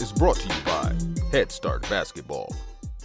is brought to you by Head Start Basketball.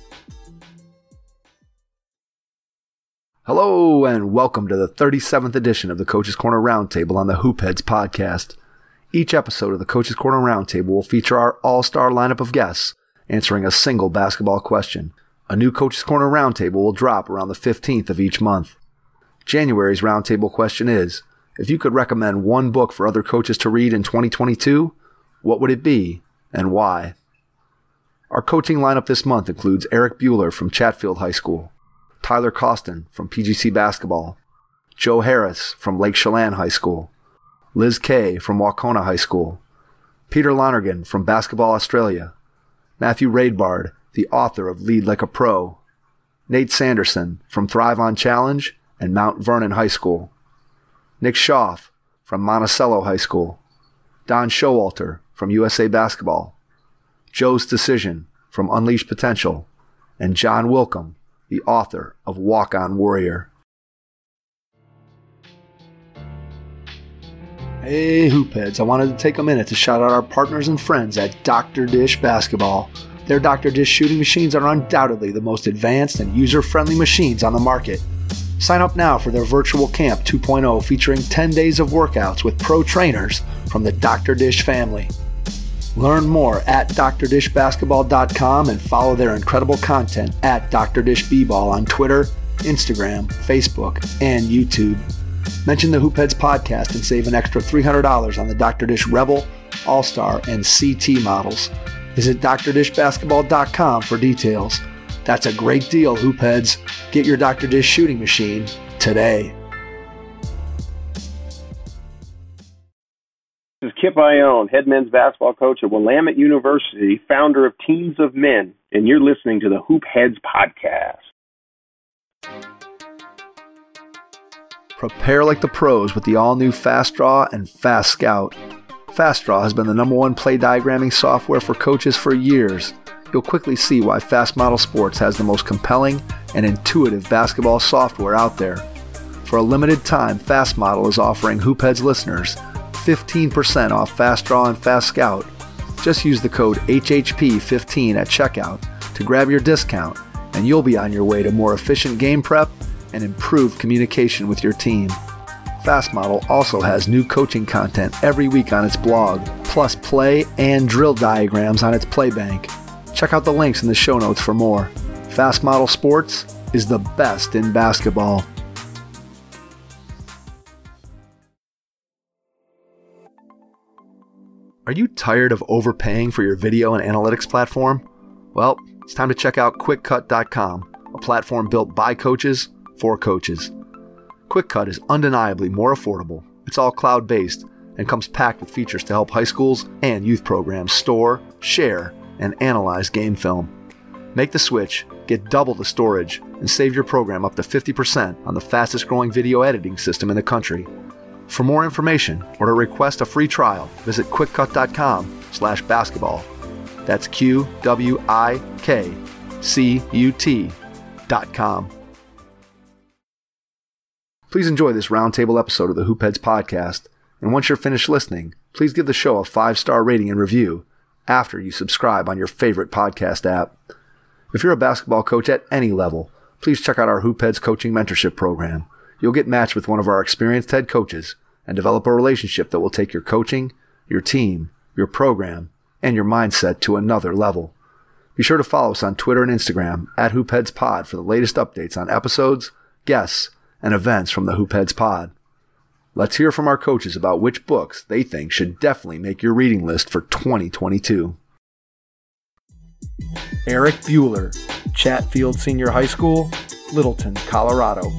Hello and welcome to the 37th edition of the Coach's Corner Roundtable on the Hoopheads podcast. Each episode of the Coach's Corner Roundtable will feature our all-star lineup of guests answering a single basketball question. A new Coach's Corner Roundtable will drop around the 15th of each month. January's Roundtable question is, if you could recommend one book for other coaches to read in 2022, what would it be and why? Our coaching lineup this month includes Eric Bueller from Chatfield High School, Tyler Costin from PGC Basketball, Joe Harris from Lake Chelan High School, Liz Kay from Waucona High School, Peter Lonergan from Basketball Australia, Matthew Raidbard, the author of Lead Like a Pro, Nate Sanderson from Thrive on Challenge and Mount Vernon High School, Nick Schaaf from Monticello High School, Don Showalter from USA Basketball, Joe's Decision from Unleash Potential, and John Wilkham, the author of Walk On Warrior. Hey Hoopheads, I wanted to take a minute to shout out our partners and friends at Dr. Dish Basketball. Their Dr. Dish shooting machines are undoubtedly the most advanced and user-friendly machines on the market. Sign up now for their Virtual Camp 2.0 featuring 10 days of workouts with pro trainers from the Dr. Dish family. Learn more at drdishbasketball.com and follow their incredible content at Dr. Dish B-Ball on Twitter, Instagram, Facebook, and YouTube. Mention the Hoopheads podcast and save an extra $300 on the Dr. Dish Rebel, All-Star, and CT models. Visit drdishbasketball.com for details. That's a great deal, Hoopheads. Get your Dr. Dish shooting machine today. This is Kip Ione, head men's basketball coach at Willamette University, founder of Teams of Men, and you're listening to the Hoopheads podcast. Prepare like the pros with the all-new Fast Draw and Fast Scout. Fast Draw has been the #1 play diagramming software for coaches for years. You'll quickly see why Fast Model Sports has the most compelling and intuitive basketball software out there. For a limited time, Fast Model is offering Hoopheads listeners 15% off Fast Draw and Fast Scout. Just use the code HHP15 at checkout to grab your discount, and you'll be on your way to more efficient game prep and improved communication with your team. Fast Model also has new coaching content every week on its blog, plus play and drill diagrams on its Playbank. Check out the links in the show notes for more. Fast Model Sports is the best in basketball. Are you tired of overpaying for your video and analytics platform? Well, it's time to check out QuickCut.com, a platform built by coaches for coaches. QuickCut is undeniably more affordable. It's all cloud-based and comes packed with features to help high schools and youth programs store, share, and analyze game film. Make the switch, get double the storage, and save your program up to 50% on the fastest-growing video editing system in the country. For more information or to request a free trial, visit quickcut.com/basketball. That's QWIKCUT.com. Please enjoy this roundtable episode of the Hoopheads podcast, and once you're finished listening, please give the show a 5-star rating and review after you subscribe on your favorite podcast app. If you're a basketball coach at any level, please check out our Hoopheads Coaching Mentorship Program. You'll get matched with one of our experienced head coaches and develop a relationship that will take your coaching, your team, your program, and your mindset to another level. Be sure to follow us on Twitter and Instagram at HoopheadsPod for the latest updates on episodes, guests, and events from the Hoopheads Pod. Let's hear from our coaches about which books they think should definitely make your reading list for 2022. Eric Bueller, Chatfield Senior High School, Littleton, Colorado.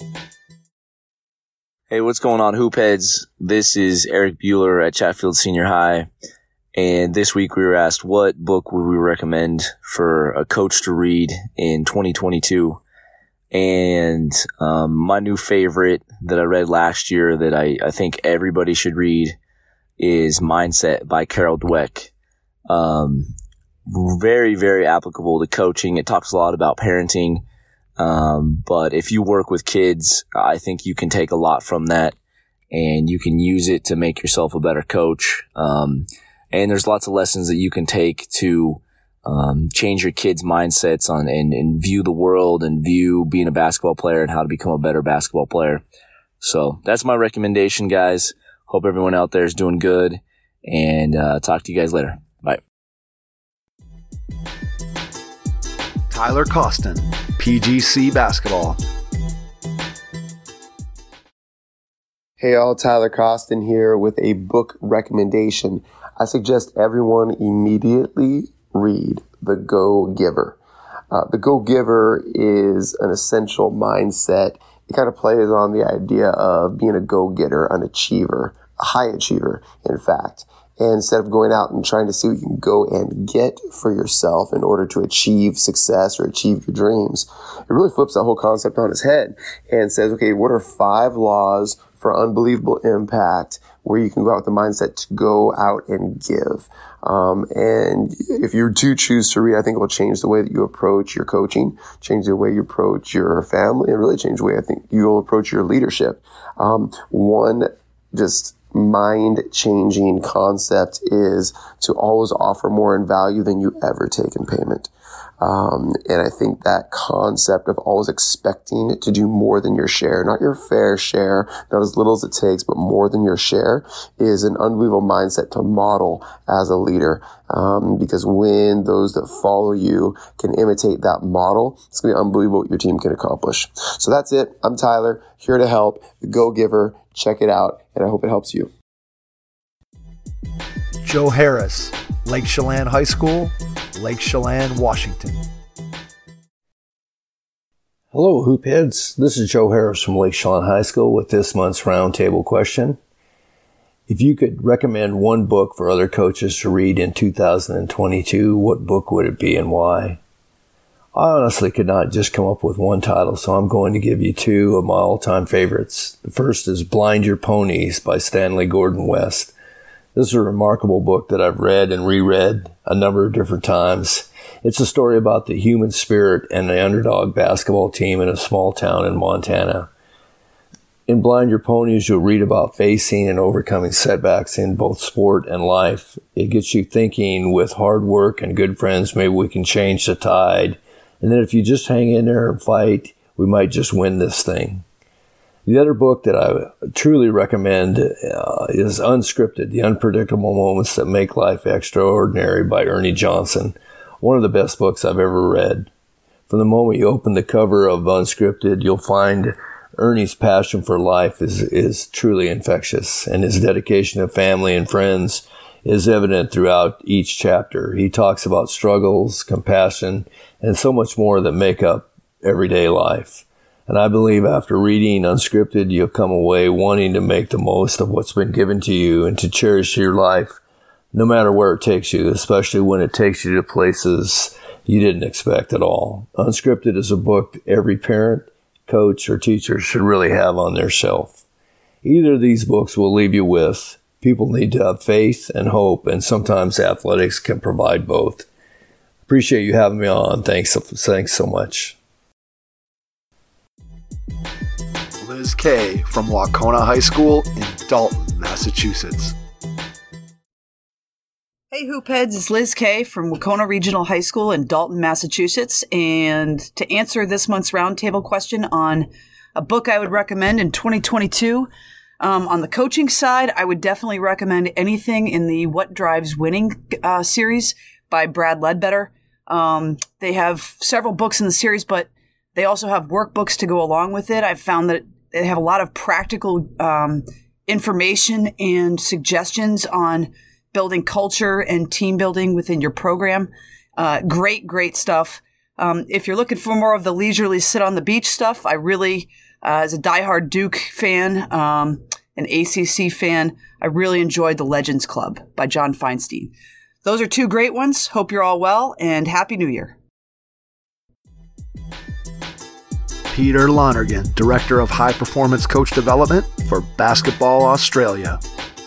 Hey, what's going on, Hoopheads? This is Eric Bueller at Chatfield Senior High, and this week we were asked what book would we recommend for a coach to read in 2022. And my new favorite that I read last year that I think everybody should read is Mindset by Carol Dweck. Very, very applicable to coaching. It talks a lot about parenting. But if you work with kids, I think you can take a lot from that and you can use it to make yourself a better coach. And And there's lots of lessons that you can take to change your kids' mindsets on and view the world and view being a basketball player and how to become a better basketball player. So that's my recommendation, guys. Hope everyone out there is doing good, and talk to you guys later. Bye. Tyler Costin, PGC Basketball. Hey all, Tyler Costin here with a book recommendation. I suggest everyone immediately read The Go-Giver. The Go-Giver is an essential mindset. It kind of plays on the idea of being a go-getter, an achiever, a high achiever, in fact. And instead of going out and trying to see what you can go and get for yourself in order to achieve success or achieve your dreams, it really flips that whole concept on its head and says, okay, what are 5 laws for unbelievable impact where you can go out with the mindset to go out and give? And if you do choose to read, I think it will change the way that you approach your coaching, change the way you approach your family, and really change the way I think you will approach your leadership. One just mind-changing concept is to always offer more in value than you ever take in payment. And I think that concept of always expecting to do more than your share, not your fair share, not as little as it takes, but more than your share, is an unbelievable mindset to model as a leader. Because when those that follow you can imitate that model, it's going to be unbelievable what your team can accomplish. So that's it. I'm Tyler, here to help. The Go-Giver. Check it out, and I hope it helps you. Joe Harris, Lake Chelan High School, Lake Chelan, Washington. Hello, Hoopheads. This is Joe Harris from Lake Chelan High School with this month's roundtable question. If you could recommend one book for other coaches to read in 2022, what book would it be and why? I honestly could not just come up with one title, so I'm going to give you 2 of my all-time favorites. The first is Blind Your Ponies by Stanley Gordon West. This is a remarkable book that I've read and reread a number of different times. It's a story about the human spirit and the underdog basketball team in a small town in Montana. In Blind Your Ponies, you'll read about facing and overcoming setbacks in both sport and life. It gets you thinking with hard work and good friends, maybe we can change the tide. And then if you just hang in there and fight, we might just win this thing. The other book that I truly recommend is Unscripted, The Unpredictable Moments That Make Life Extraordinary by Ernie Johnson. One of the best books I've ever read. From the moment you open the cover of Unscripted, you'll find Ernie's passion for life is truly infectious, and his dedication to family and friends is evident throughout each chapter. He talks about struggles, compassion, and so much more that make up everyday life. And I believe after reading Unscripted, you'll come away wanting to make the most of what's been given to you and to cherish your life, no matter where it takes you, especially when it takes you to places you didn't expect at all. Unscripted is a book every parent, coach, or teacher should really have on their shelf. Either of these books will leave you with, people need to have faith and hope, and sometimes athletics can provide both. Appreciate you having me on. Thanks so much. Liz Kay from Wacona High School in Dalton, Massachusetts. Hey Hoopheads, it's Liz Kay from Wacona Regional High School in Dalton, Massachusetts. And to answer this month's roundtable question on a book I would recommend in 2022, on the coaching side, I would definitely recommend anything in the What Drives Winning series by Brad Ledbetter. They have several books in the series, but they also have workbooks to go along with it. I've found that they have a lot of practical information and suggestions on building culture and team building within your program. Great stuff. If you're looking for more of the leisurely sit on the beach stuff, I really, as a diehard Duke fan, an ACC fan, I really enjoyed The Legends Club by John Feinstein. Those are 2 great ones. Hope you're all well, and Happy New Year. Peter Lonergan, Director of High Performance Coach Development for Basketball Australia.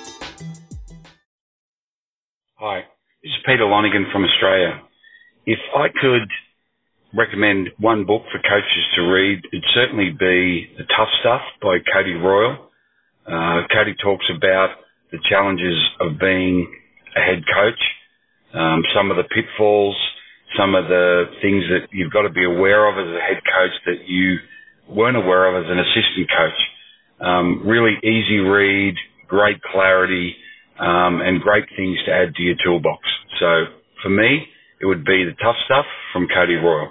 Hi, this is Peter Lonergan from Australia. If I could recommend one book for coaches to read, it'd certainly be The Tough Stuff by Cody Royal. Cody talks about the challenges of being a head coach, some of the pitfalls, some of the things that you've got to be aware of as a head coach that you weren't aware of as an assistant coach. Really easy read, great clarity, and great things to add to your toolbox. So for me, it would be The Tough Stuff from Cody Royal.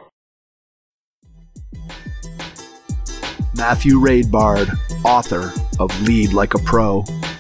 Matthew Raidbard, author of Lead Like a Pro.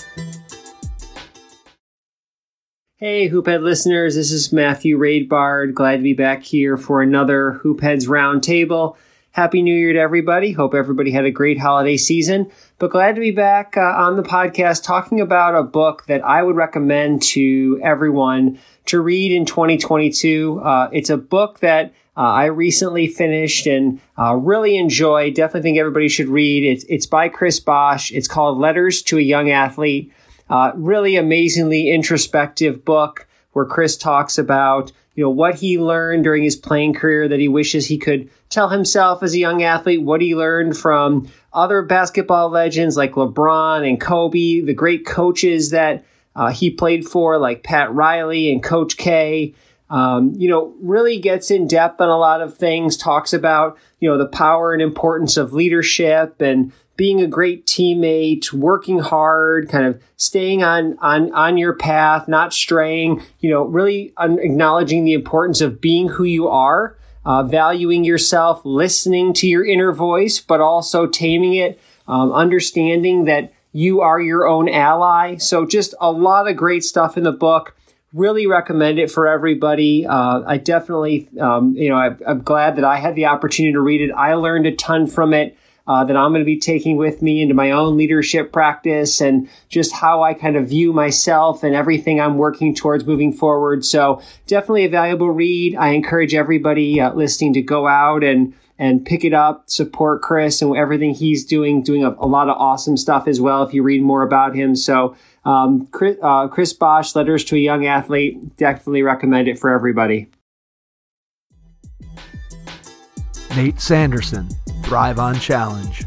Hey, Hoophead listeners, this is Matthew Raidbard. Glad to be back here for another Hoopheads Roundtable. Happy New Year to everybody. Hope everybody had a great holiday season. But glad to be back on the podcast talking about a book that I would recommend to everyone to read in 2022. It's a book that I recently finished and really enjoy. Definitely think everybody should read. It's by Chris Bosch. It's called Letters to a Young Athlete. Really amazingly introspective book where Chris talks about, what he learned during his playing career that he wishes he could tell himself as a young athlete, what he learned from other basketball legends like LeBron and Kobe, the great coaches that he played for like Pat Riley and Coach K. Really gets in depth on a lot of things, talks about, the power and importance of leadership and being a great teammate, working hard, kind of staying on your path, not straying, really acknowledging the importance of being who you are, valuing yourself, listening to your inner voice, but also taming it, understanding that you are your own ally. So just a lot of great stuff in the book. Really recommend it for everybody. I definitely, I'm glad that I had the opportunity to read it. I learned a ton from it that I'm going to be taking with me into my own leadership practice and just how I kind of view myself and everything I'm working towards moving forward. So definitely a valuable read. I encourage everybody listening to go out and pick it up, support Chris and everything he's doing a lot of awesome stuff as well if you read more about him. So Chris Bosch, Letters to a Young Athlete, definitely recommend it for everybody. Nate Sanderson, Thrive on Challenge.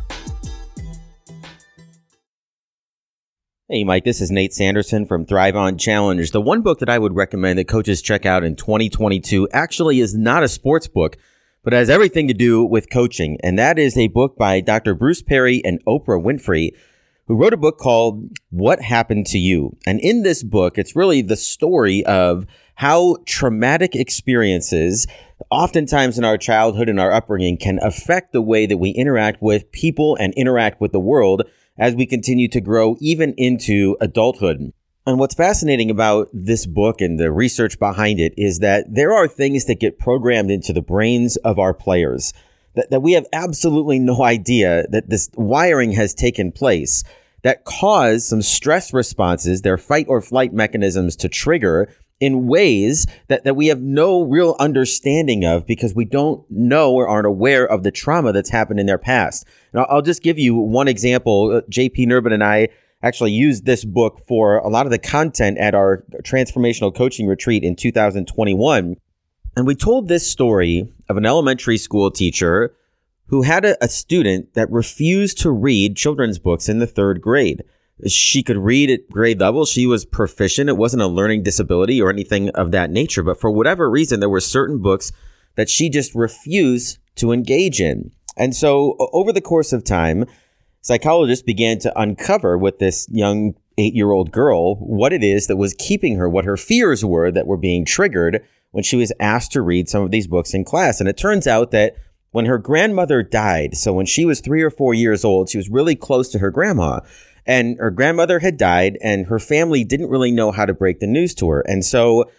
Hey, Mike, this is Nate Sanderson from Thrive on Challenge. The one book that I would recommend that coaches check out in 2022 actually is not a sports book, but has everything to do with coaching. And that is a book by Dr. Bruce Perry and Oprah Winfrey, who wrote a book called What Happened to You. And in this book, it's really the story of how traumatic experiences, oftentimes in our childhood and our upbringing, can affect the way that we interact with people and interact with the world as we continue to grow even into adulthood. And what's fascinating about this book and the research behind it is that there are things that get programmed into the brains of our players that we have absolutely no idea that this wiring has taken place that cause some stress responses, their fight or flight mechanisms to trigger in ways that we have no real understanding of because we don't know or aren't aware of the trauma that's happened in their past. And I'll just give you one example. JP Nerbun and I actually used this book for a lot of the content at our transformational coaching retreat in 2021. And we told this story of an elementary school teacher who had a student that refused to read children's books in the third grade. She could read at grade level. She was proficient. It wasn't a learning disability or anything of that nature. But for whatever reason, there were certain books that she just refused to engage in. And so over the course of time, psychologists began to uncover with this young 8-year-old girl what it is that was keeping her, what her fears were that were being triggered when she was asked to read some of these books in class. And it turns out that when her grandmother died, so when she was 3 or 4 years old, she was really close to her grandma. And her grandmother had died, and her family didn't really know how to break the news to her. And so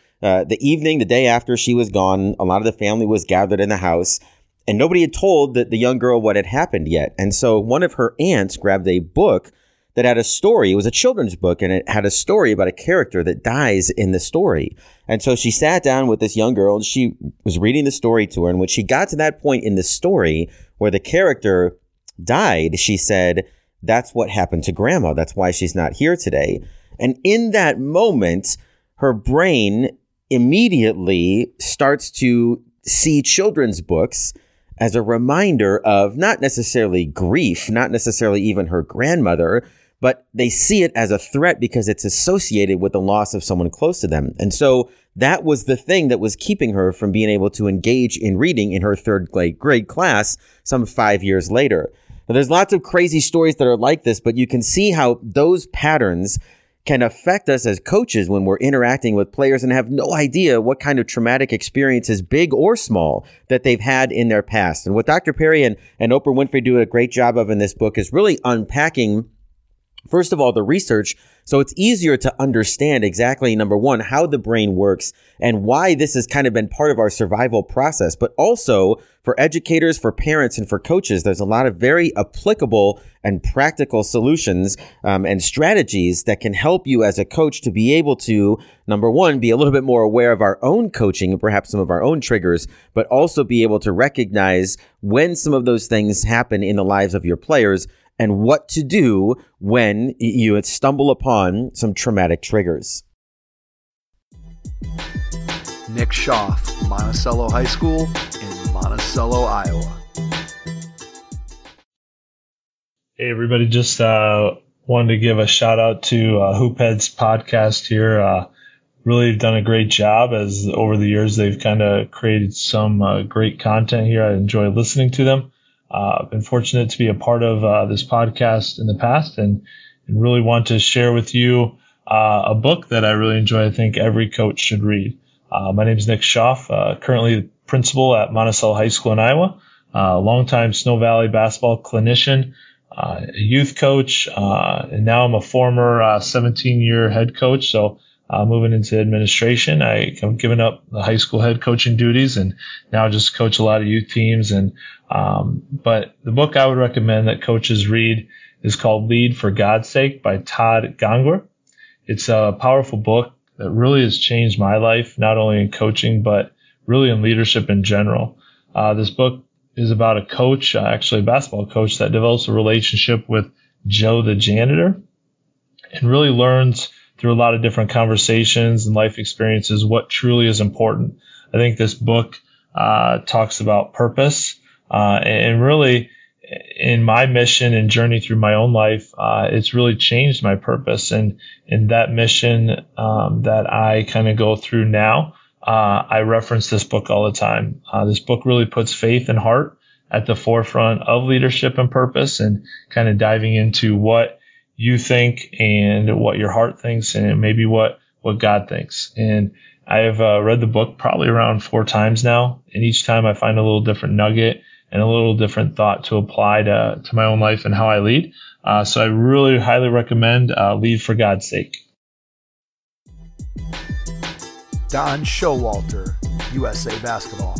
the day after she was gone, a lot of the family was gathered in the house, and nobody had told the young girl what had happened yet. And so one of her aunts grabbed a book that had a story. It was a children's book, and it had a story about a character that dies in the story. And so she sat down with this young girl, and she was reading the story to her. And when she got to that point in the story where the character died, she said, "That's what happened to Grandma. That's why she's not here today." And in that moment, her brain immediately starts to see children's books as a reminder of not necessarily grief, not necessarily even her grandmother, but they see it as a threat because it's associated with the loss of someone close to them. And so that was the thing that was keeping her from being able to engage in reading in her third grade class some 5 years later. Now, there's lots of crazy stories that are like this, but you can see how those patterns can affect us as coaches when we're interacting with players and have no idea what kind of traumatic experiences, big or small, that they've had in their past. And what Dr. Perry and Oprah Winfrey do a great job of in this book is really unpacking, first of all, the research, so it's easier to understand exactly, number one, how the brain works and why this has kind of been part of our survival process. But also for educators, for parents, and for coaches, there's a lot of very applicable and practical solutions and strategies that can help you as a coach to be able to, number one, be a little bit more aware of our own coaching and perhaps some of our own triggers, but also be able to recognize when some of those things happen in the lives of your players and what to do when you stumble upon some traumatic triggers. Nick Schaff, Monticello High School in Monticello, Iowa. Hey, everybody. Just wanted to give a shout out to Hoopheads podcast here. Really done a great job, as over the years they've kind of created some great content here. I enjoy listening to them. I've been fortunate to be a part of this podcast in the past and really want to share with you a book that I really enjoy. I think every coach should read. My name is Nick Schaff, currently principal at Monticello High School in Iowa, longtime Snow Valley basketball clinician, a youth coach, and now I'm a former 17-year head coach. So moving into administration, I'm giving up the high school head coaching duties and now just coach a lot of youth teams. But the book I would recommend that coaches read is called Lead for God's Sake by Todd Gongwer. It's a powerful book that really has changed my life, not only in coaching, but really in leadership in general. This book is about a coach, actually a basketball coach, that develops a relationship with Joe the janitor and really learns through a lot of different conversations and life experiences what truly is important. I think this book talks about purpose and really in my mission and journey through my own life, it's really changed my purpose. And in that mission that I kind of go through now, I reference this book all the time. This book really puts faith and heart at the forefront of leadership and purpose, and kind of diving into what you think and what your heart thinks and maybe what God thinks. And I have read the book probably around 4 times now, and each time I find a little different nugget and a little different thought to apply to my own life and how I lead. So I really highly recommend Lead for God's Sake. Don Showalter, USA Basketball.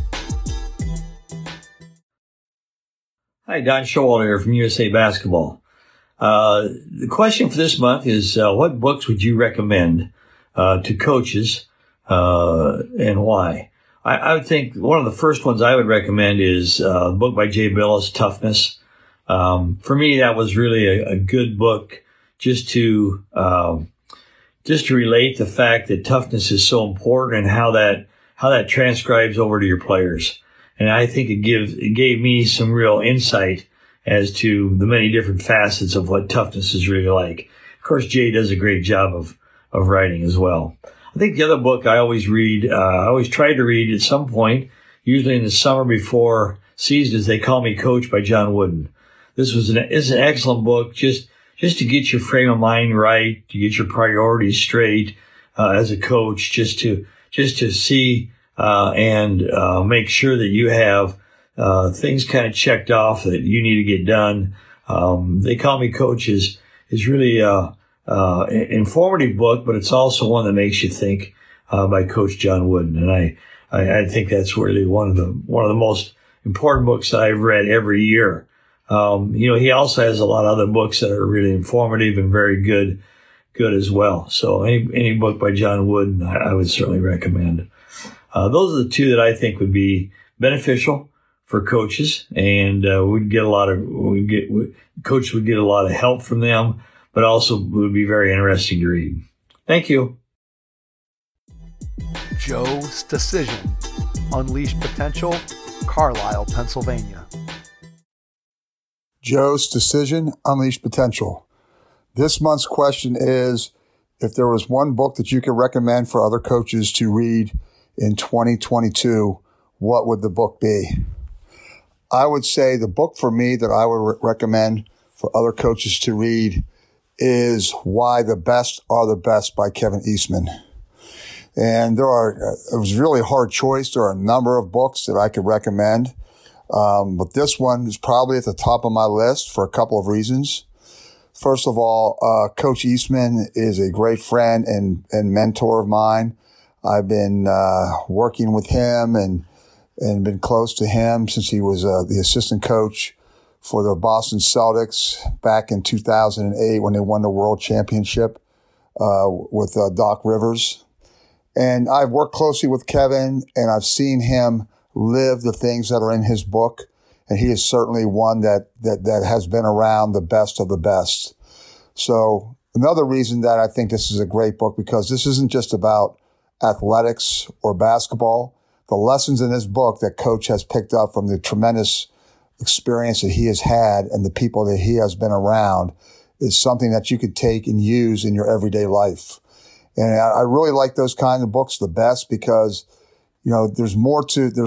Hi, Don Showalter here from USA Basketball. The question for this month is, what books would you recommend to coaches and why? I would think one of the first ones I would recommend is a book by Jay Bilas, Toughness. For me, that was really a good book just to relate the fact that toughness is so important and how that transcribes over to your players. And I think it gave me some real insight as to the many different facets of what toughness is really like. Of course, Jay does a great job of writing as well. I think the other book I always read, I always try to read at some point, usually in the summer before season, is They Call Me Coach by John Wooden. This is an excellent book just to get your frame of mind right, to get your priorities straight as a coach, just to see and make sure that you have things kind of checked off that you need to get done. They Call Me Coach is really informative book, but it's also one that makes you think by Coach John Wooden, and I think that's really one of the most important books that I've read every year. He also has a lot of other books that are really informative and very good as well. So any book by John Wooden, I would certainly recommend. Those are the two that I think would be beneficial for coaches, and coaches would get a lot of help from them, but also would be very interesting to read. Thank you. Joe's Decision, Unleash Potential, Carlisle, Pennsylvania. Joe's Decision, Unleash Potential. This month's question is, if there was one book that you could recommend for other coaches to read in 2022, what would the book be? I would say the book for me that I would recommend for other coaches to read is Why the Best Are the Best by Kevin Eastman. And it was a really hard choice. There are a number of books that I could recommend. But this one is probably at the top of my list for a couple of reasons. First of all, Coach Eastman is a great friend and mentor of mine. I've been working with him and been close to him since he was the assistant coach for the Boston Celtics back in 2008 when they won the World Championship with Doc Rivers. And I've worked closely with Kevin, and I've seen him live the things that are in his book. And he is certainly one that has been around the best of the best. So another reason that I think this is a great book, because this isn't just about athletics or basketball. The lessons in this book that Coach has picked up from the tremendous experience that he has had and the people that he has been around is something that you could take and use in your everyday life. And I really like those kind of books the best because, you know, there's more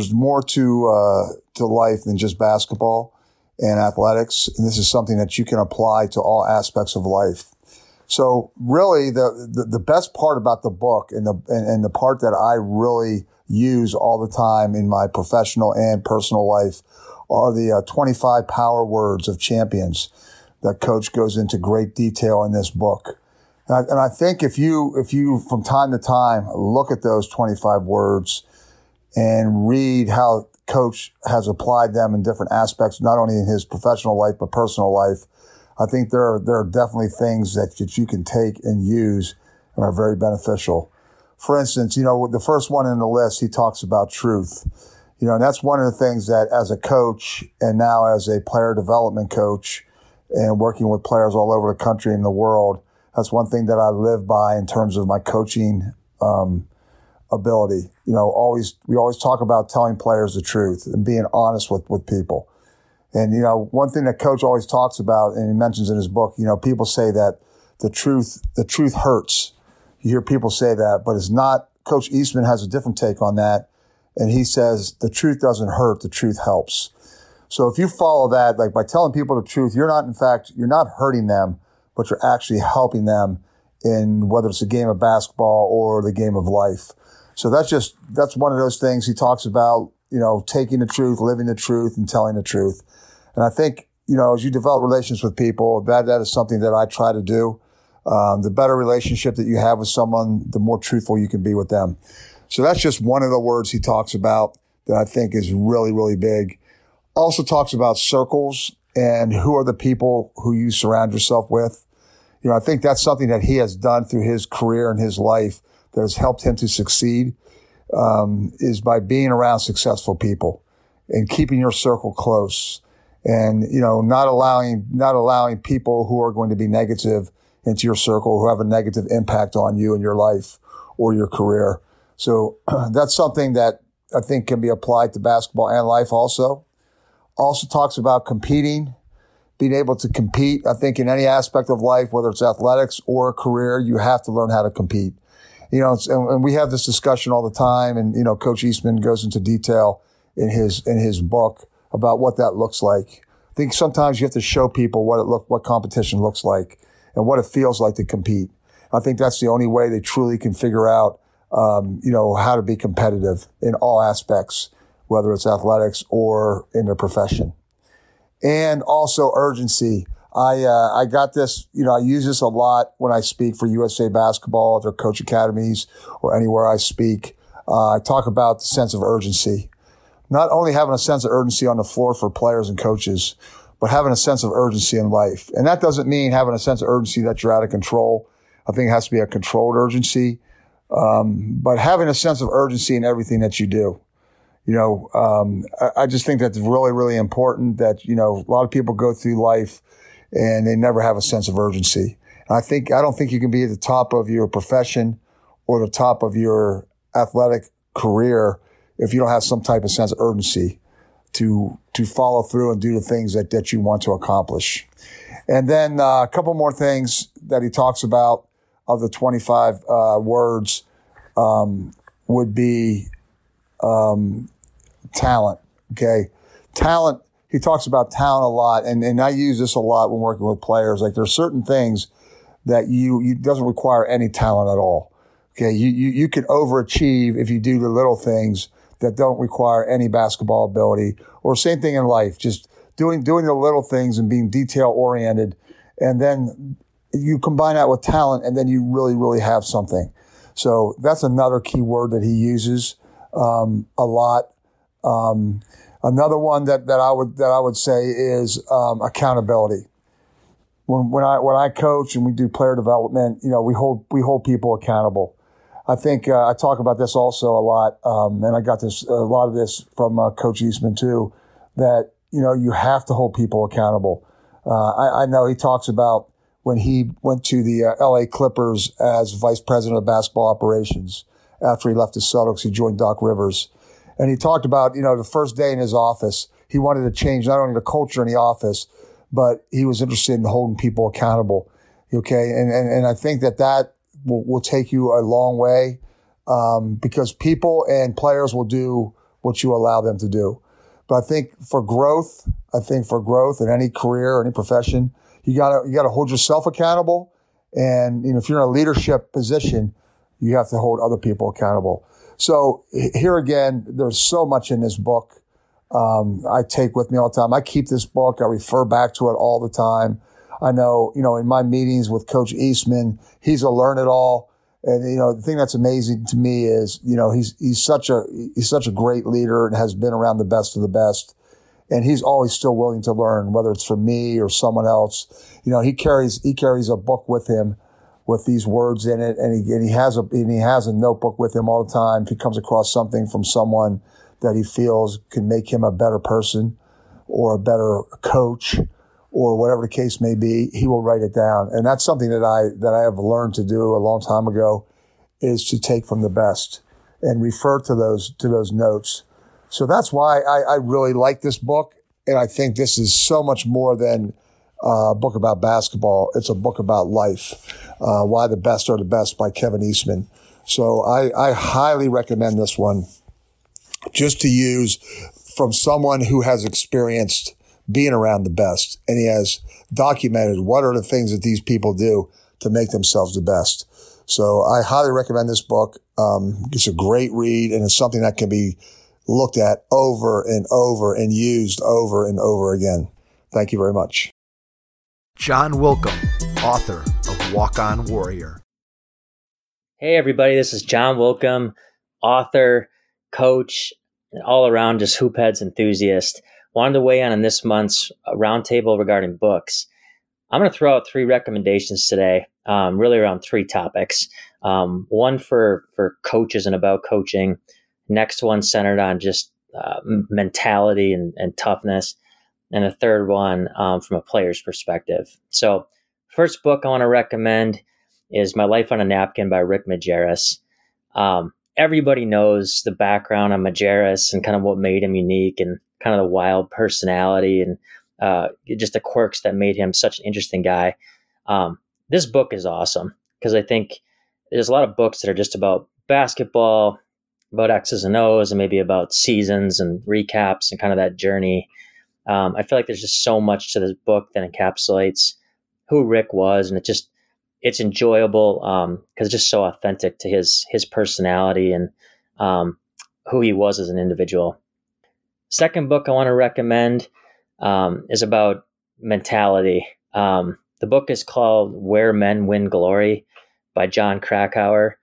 to life than just basketball and athletics. And this is something that you can apply to all aspects of life. So really the best part about the book and the part that I really use all the time in my professional and personal life are the 25 power words of champions that Coach goes into great detail in this book. And I think if you from time to time look at those 25 words and read how Coach has applied them in different aspects, not only in his professional life, but personal life, I think there are definitely things that you can take and use and are very beneficial. For instance, you know, the first one in the list, he talks about truth. You know, and that's one of the things that as a coach and now as a player development coach and working with players all over the country and the world, that's one thing that I live by in terms of my coaching ability. You know, we always talk about telling players the truth and being honest with people. And, you know, one thing that Coach always talks about, and he mentions in his book, you know, people say that the truth hurts. You hear people say that, but it's not. Coach Eastman has a different take on that. And he says the truth doesn't hurt, the truth helps. So if you follow that, like by telling people the truth, you're not hurting them, but you're actually helping them in whether it's a game of basketball or the game of life. So that's one of those things he talks about, you know, taking the truth, living the truth, and telling the truth. And I think, you know, as you develop relations with people, that is something that I try to do. The better relationship that you have with someone, the more truthful you can be with them. So that's just one of the words he talks about that I think is really, really big. Also talks about circles and who are the people who you surround yourself with. You know, I think that's something that he has done through his career and his life that has helped him to succeed, is by being around successful people and keeping your circle close and, you know, not allowing people who are going to be negative into your circle, who have a negative impact on you and your life or your career. So that's something that I think can be applied to basketball and life also. Also talks about competing, being able to compete. I think in any aspect of life, whether it's athletics or a career, you have to learn how to compete. You know, and we have this discussion all the time. And, you know, Coach Eastman goes into detail in his book about what that looks like. I think sometimes you have to show people what competition looks like and what it feels like to compete. I think that's the only way they truly can figure out, you know, how to be competitive in all aspects, whether it's athletics or in their profession. And also urgency. I got this, you know, I use this a lot when I speak for USA Basketball, their coach academies, or anywhere I speak. I talk about the sense of urgency. Not only having a sense of urgency on the floor for players and coaches, but having a sense of urgency in life. And that doesn't mean having a sense of urgency that you're out of control. I think it has to be a controlled urgency. But having a sense of urgency in everything that you do. You know, I just think that's really, really important that, you know, a lot of people go through life and they never have a sense of urgency. And I don't think you can be at the top of your profession or the top of your athletic career if you don't have some type of sense of urgency follow through and do the things that you want to accomplish. And then a couple more things that he talks about of the 25 words would be talent. Okay, talent. He talks about talent a lot, and I use this a lot when working with players. Like there's certain things that you doesn't require any talent at all. Okay, you can overachieve if you do the little things that don't require any basketball ability. Or same thing in life, just doing the little things and being detail oriented, and then you combine that with talent, and then you really, really have something. So that's another key word that he uses a lot. Another one that I would say is accountability. When I coach and we do player development, we hold people accountable. I think I talk about this also a lot, and I got a lot of this from Coach Eastman too. That you have to hold people accountable. I know he talks about when he went to the LA Clippers as vice president of basketball operations after he left the Celtics. He joined Doc Rivers. And he talked about, the first day in his office, he wanted to change not only the culture in the office, but he was interested in holding people accountable. Okay. And I think that will take you a long way, because people and players will do what you allow them to do. But I think for growth in any career or any profession, you gotta hold yourself accountable. And, if you're in a leadership position, you have to hold other people accountable. So here again, there's so much in this book I take with me all the time. I keep this book. I refer back to it all the time. I know, in my meetings with Coach Eastman, he's a learn-it-all. And, the thing that's amazing to me is, he's such a great leader and has been around the best of the best. And he's always still willing to learn, whether it's from me or someone else. He carries a book with him with these words in it, and he has a notebook with him all the time. If he comes across something from someone that he feels can make him a better person or a better coach or whatever the case may be, he will write it down. And that's something that I have learned to do a long time ago, is to take from the best and refer to those notes. So that's why I really like this book, and I think this is so much more than a book about basketball. It's a book about life. Why the Best Are the Best by Kevin Eastman. So I highly recommend this one, just to use from someone who has experienced being around the best, and he has documented what are the things that these people do to make themselves the best. So I highly recommend this book. It's a great read, and it's something that can be looked at over and over and used over and over again. Thank you very much. John Wilkham, author of Walk On Warrior. Hey everybody, this is John Wilkham, author, coach, and all around just hoop heads enthusiast. Wanted to weigh in this month's roundtable regarding books. I'm going to throw out 3 recommendations today, really around 3 topics. One for coaches and about coaching. Next one centered on just mentality and toughness. And the third one from a player's perspective. So first book I want to recommend is My Life on a Napkin by Rick Majerus. Everybody knows the background on Majerus and kind of what made him unique and kind of the wild personality and just the quirks that made him such an interesting guy. This book is awesome because I think there's a lot of books that are just about basketball, about X's and O's, and maybe about seasons and recaps and kind of that journey. I feel like there's just so much to this book that encapsulates who Rick was, and it's enjoyable because it's just so authentic to his personality and who he was as an individual. Second book I want to recommend is about mentality. The book is called Where Men Win Glory by Jon Krakauer.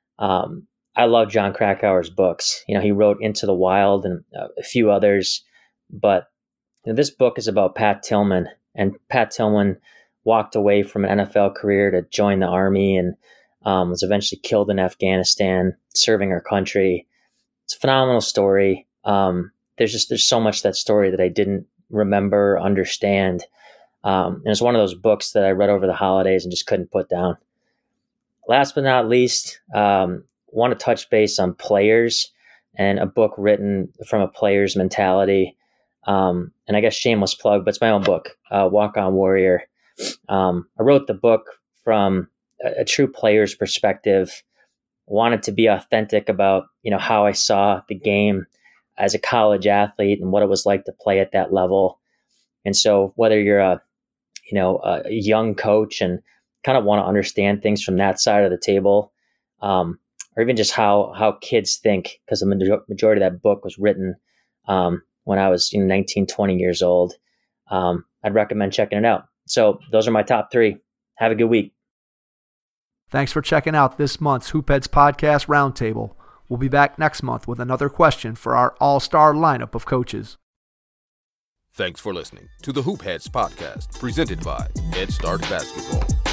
I love Jon Krakauer's books. He wrote Into the Wild and a few others, but this book is about Pat Tillman, and Pat Tillman walked away from an NFL career to join the Army and was eventually killed in Afghanistan, serving our country. It's a phenomenal story. There's so much to that story that I didn't remember, understand. And it's one of those books that I read over the holidays and just couldn't put down. Last but not least, want to touch base on players and a book written from a player's mentality. And I guess shameless plug, but it's my own book, Walk On Warrior. I wrote the book from a true player's perspective, wanted to be authentic about, how I saw the game as a college athlete and what it was like to play at that level. And so whether you're a young coach and kind of want to understand things from that side of the table, or even just how kids think, because the majority of that book was written when I was 19, 20 years old, I'd recommend checking it out. So those are my top 3. Have a good week. Thanks for checking out this month's Hoopheads Podcast Roundtable. We'll be back next month with another question for our all-star lineup of coaches. Thanks for listening to the Hoopheads Podcast, presented by Head Start Basketball.